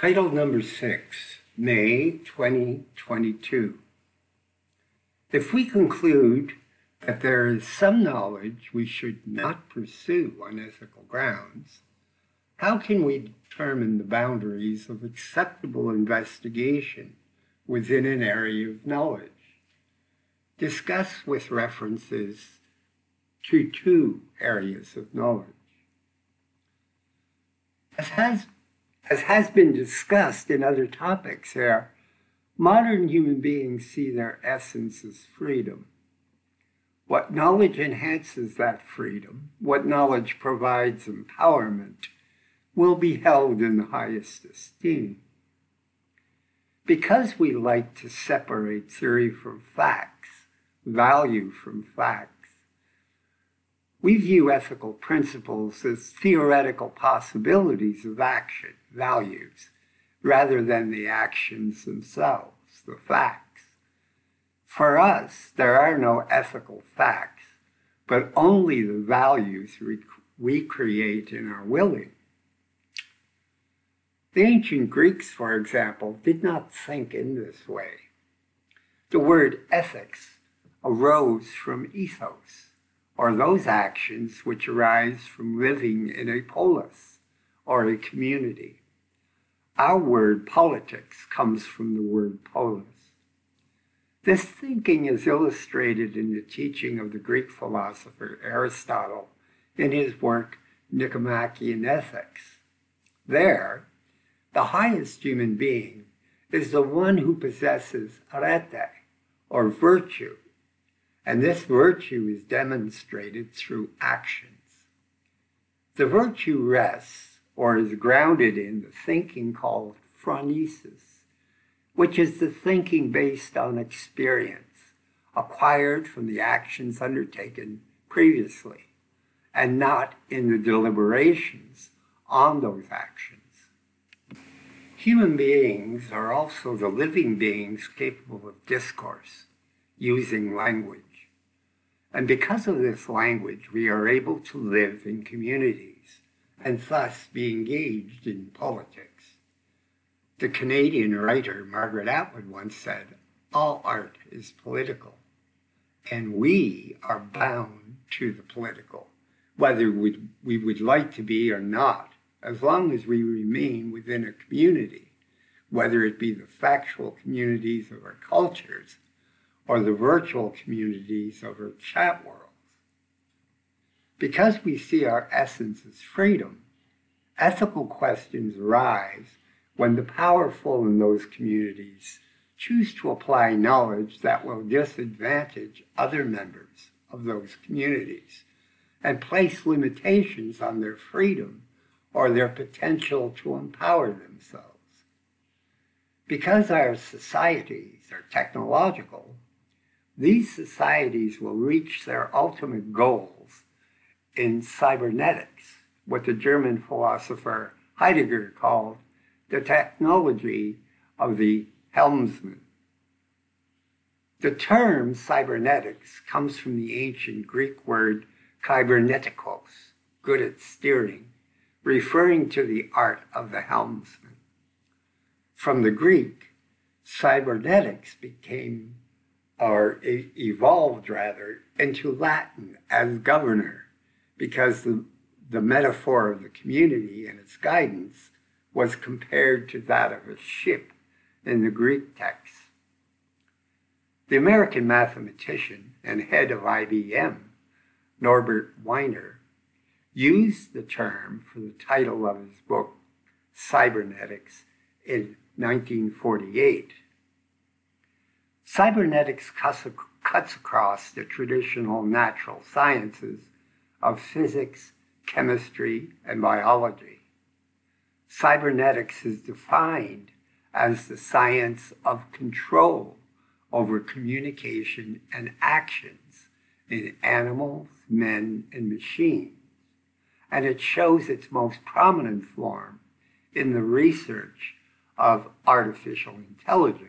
Title number 6, May 2022. If we conclude that there is some knowledge we should not pursue on ethical grounds, how can we determine the boundaries of acceptable investigation within an area of knowledge? Discuss with references to two areas of knowledge. As has been discussed in other topics here, modern human beings see their essence as freedom. What knowledge enhances that freedom, what knowledge provides empowerment, will be held in the highest esteem. Because we like to separate theory from facts, value from facts, we view ethical principles as theoretical possibilities of action, values, rather than the actions themselves, the facts. For us, there are no ethical facts, but only the values we create in our willing. The ancient Greeks, for example, did not think in this way. The word ethics arose from ethos, or those actions which arise from living in a polis or a community. Our word politics comes from the word polis. This thinking is illustrated in the teaching of the Greek philosopher Aristotle in his work Nicomachean Ethics. There, the highest human being is the one who possesses arete, or virtue, and this virtue is demonstrated through actions. The virtue rests, or is grounded in, the thinking called phronesis, which is the thinking based on experience, acquired from the actions undertaken previously, and not in the deliberations on those actions. Human beings are also the living beings capable of discourse, using language. And because of this language, we are able to live in communities and thus be engaged in politics. The Canadian writer Margaret Atwood once said, "All art is political, and we are bound to the political, whether we would like to be or not, as long as we remain within a community, whether it be the factual communities of our cultures or the virtual communities of our chat worlds." Because we see our essence as freedom, ethical questions arise when the powerful in those communities choose to apply knowledge that will disadvantage other members of those communities and place limitations on their freedom or their potential to empower themselves. Because our societies are technological, these societies will reach their ultimate goals in cybernetics, what the German philosopher Heidegger called the technology of the helmsman. The term cybernetics comes from the ancient Greek word kybernetikos, good at steering, referring to the art of the helmsman. From the Greek, cybernetics evolved into Latin as governor, because the metaphor of the community and its guidance was compared to that of a ship in the Greek text. The American mathematician and head of IBM, Norbert Wiener, used the term for the title of his book, Cybernetics, in 1948. Cybernetics cuts across the traditional natural sciences of physics, chemistry, and biology. Cybernetics is defined as the science of control over communication and actions in animals, men, and machines. And it shows its most prominent form in the research of artificial intelligence.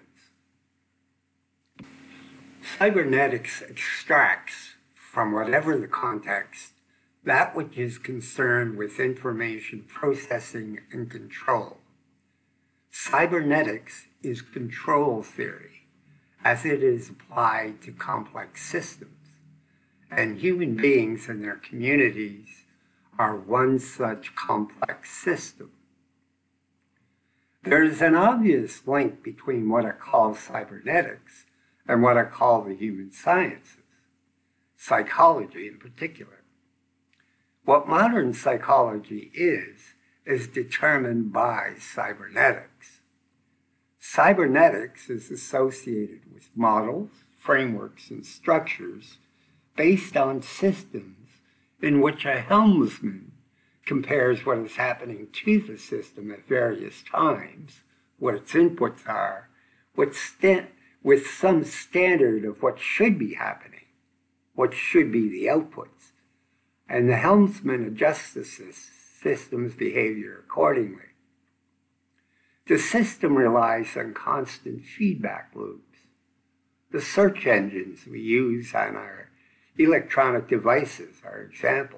Cybernetics extracts from whatever the context that which is concerned with information processing and control. Cybernetics is control theory as it is applied to complex systems, and human beings and their communities are one such complex system. There is an obvious link between what I call cybernetics and what I call the human sciences, psychology in particular. What modern psychology is determined by cybernetics. Cybernetics is associated with models, frameworks, and structures based on systems in which a helmsman compares what is happening to the system at various times, what its inputs are, with some standard of what should be happening, what should be the outputs, and the helmsman adjusts the system's behavior accordingly. The system relies on constant feedback loops. The search engines we use on our electronic devices are examples.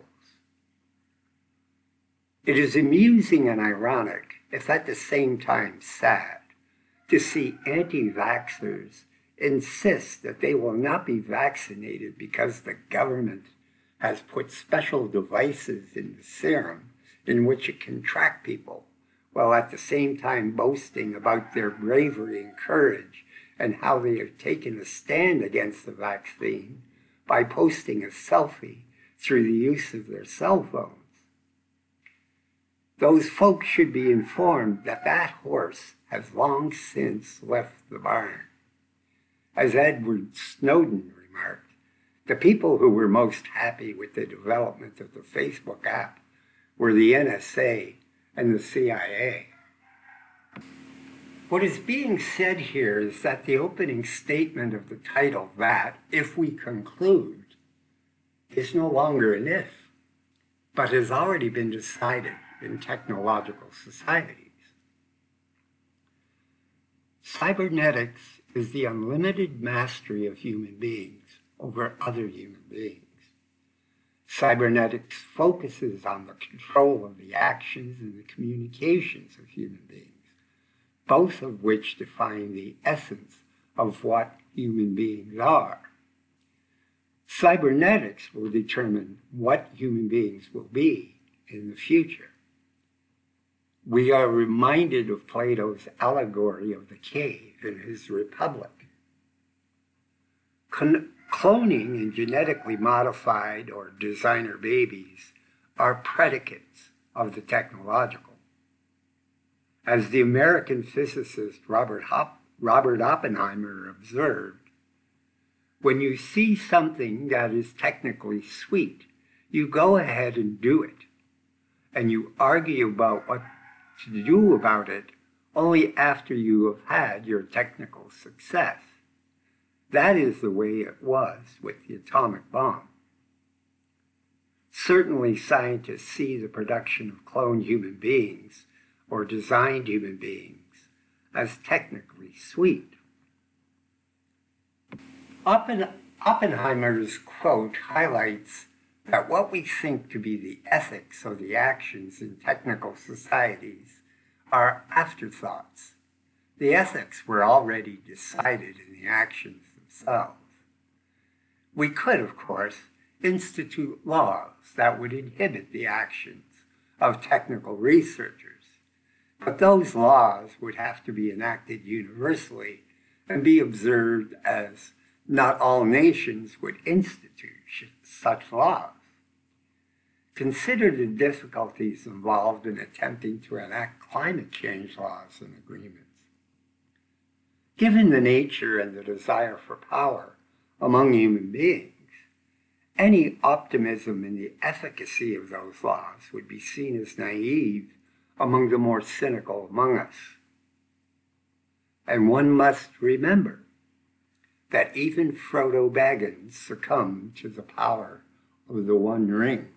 It is amusing and ironic, if at the same time sad, to see anti-vaxxers insist that they will not be vaccinated because the government has put special devices in the serum in which it can track people, while at the same time boasting about their bravery and courage and how they have taken a stand against the vaccine by posting a selfie through the use of their cell phones. Those folks should be informed that that horse has long since left the barn. As Edward Snowden remarked, the people who were most happy with the development of the Facebook app were the NSA and the CIA. What is being said here is that the opening statement of the title, that, if we conclude, is no longer an if, but has already been decided in technological societies. Cybernetics is the unlimited mastery of human beings over other human beings. Cybernetics focuses on the control of the actions and the communications of human beings, both of which define the essence of what human beings are. Cybernetics will determine what human beings will be in the future. We are reminded of Plato's allegory of the cave in his Republic. Cloning and genetically modified or designer babies are predicates of the technological. As the American physicist Robert Oppenheimer observed, when you see something that is technically sweet, you go ahead and do it, and you argue about what to do about it only after you have had your technical success. That is the way it was with the atomic bomb. Certainly, scientists see the production of cloned human beings or designed human beings as technically sweet. Oppenheimer's quote highlights that what we think to be the ethics of the actions in technical societies are afterthoughts. The ethics were already decided in the actions themselves. We could, of course, institute laws that would inhibit the actions of technical researchers, but those laws would have to be enacted universally and be observed as not all nations would institute such laws. Consider the difficulties involved in attempting to enact climate change laws and agreements. Given the nature and the desire for power among human beings, any optimism in the efficacy of those laws would be seen as naive among the more cynical among us. And one must remember that even Frodo Baggins succumbed to the power of the One Ring.